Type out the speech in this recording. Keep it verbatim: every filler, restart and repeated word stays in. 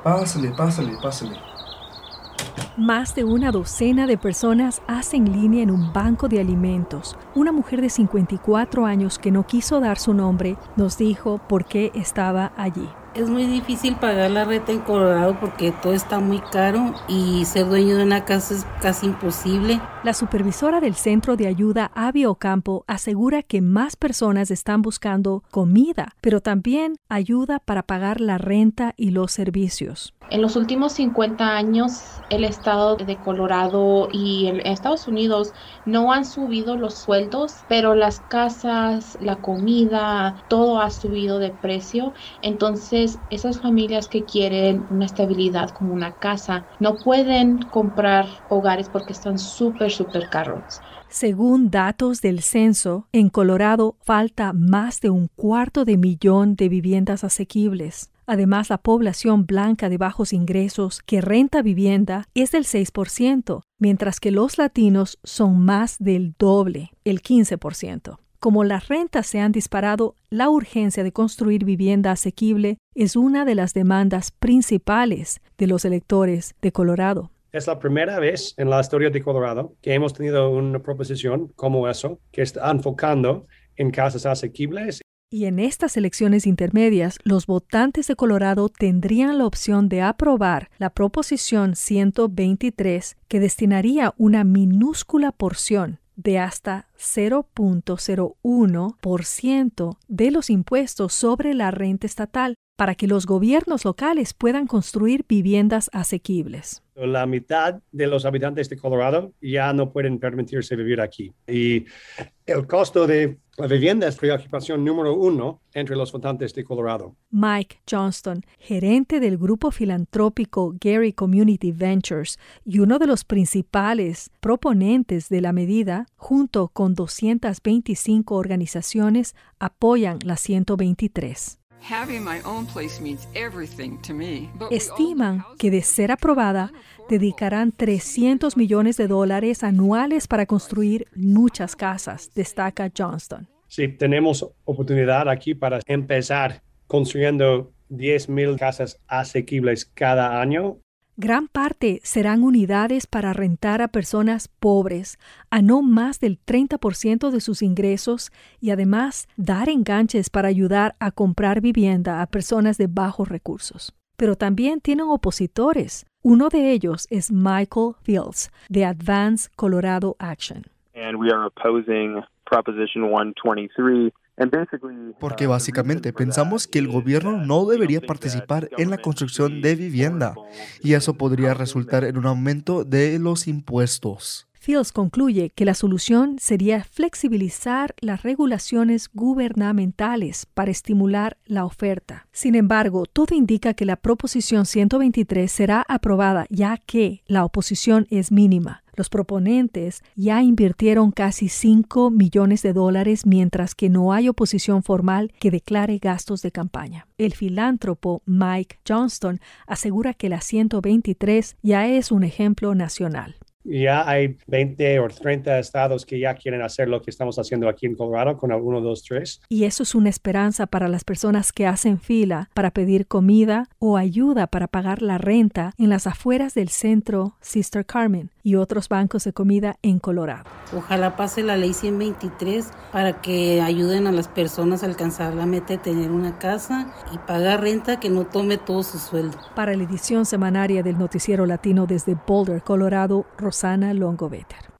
Pásale, pásale, pásale. Más de una docena de personas hacen línea en un banco de alimentos. Una mujer de cincuenta y cuatro años que no quiso dar su nombre nos dijo por qué estaba allí. Es muy difícil pagar la renta en Colorado porque todo está muy caro y ser dueño de una casa es casi imposible. La supervisora del Centro de Ayuda Abby Ocampo asegura que más personas están buscando comida, pero también ayuda para pagar la renta y los servicios. En los últimos cincuenta años, el estado de Colorado y en Estados Unidos no han subido los sueldos, pero las casas, la comida, todo ha subido de precio. Entonces, esas familias que quieren una estabilidad como una casa, no pueden comprar hogares porque están súper, súper caros. Según datos del censo, en Colorado falta más de un cuarto de millón de viviendas asequibles. Además, la población blanca de bajos ingresos que renta vivienda es del seis por ciento, mientras que los latinos son más del doble, el quince por ciento. Como las rentas se han disparado, la urgencia de construir vivienda asequible es una de las demandas principales de los electores de Colorado. Es la primera vez en la historia de Colorado que hemos tenido una proposición como eso, que está enfocando en casas asequibles. Y en estas elecciones intermedias, los votantes de Colorado tendrían la opción de aprobar la Proposición ciento veintitrés, que destinaría una minúscula porción de hasta cero punto cero uno por ciento de los impuestos sobre la renta estatal para que los gobiernos locales puedan construir viviendas asequibles. La mitad de los habitantes de Colorado ya no pueden permitirse vivir aquí. Y el costo de la vivienda es preocupación número uno entre los votantes de Colorado. Mike Johnston, gerente del grupo filantrópico Gary Community Ventures y uno de los principales proponentes de la medida, junto con doscientas veinticinco organizaciones, apoyan la ciento veintitrés. Estiman que, de ser aprobada, dedicarán trescientos millones de dólares anuales para construir muchas casas, destaca Johnston. Sí, tenemos oportunidad aquí para empezar construyendo diez mil casas asequibles cada año. Gran parte serán unidades para rentar a personas pobres a no más del treinta por ciento de sus ingresos y además dar enganches para ayudar a comprar vivienda a personas de bajos recursos. Pero también tienen opositores. Uno de ellos es Michael Fields, de Advance Colorado Action. And we are opposing Proposition ciento veintitrés. Porque básicamente pensamos que el gobierno no debería participar en la construcción de vivienda y eso podría resultar en un aumento de los impuestos. Fields concluye que la solución sería flexibilizar las regulaciones gubernamentales para estimular la oferta. Sin embargo, todo indica que la Proposición ciento veintitrés será aprobada ya que la oposición es mínima. Los proponentes ya invirtieron casi cinco millones de dólares, mientras que no hay oposición formal que declare gastos de campaña. El filántropo Mike Johnston asegura que la ciento veintitrés ya es un ejemplo nacional. Ya hay veinte o treinta estados que ya quieren hacer lo que estamos haciendo aquí en Colorado con el uno, dos, tres. Y eso es una esperanza para las personas que hacen fila para pedir comida o ayuda para pagar la renta en las afueras del centro Sister Carmen y otros bancos de comida en Colorado. Ojalá pase la ley ciento veintitrés para que ayuden a las personas a alcanzar la meta de tener una casa y pagar renta que no tome todo su sueldo. Para la edición semanaria del Noticiero Latino desde Boulder, Colorado, Rosana Longoveter.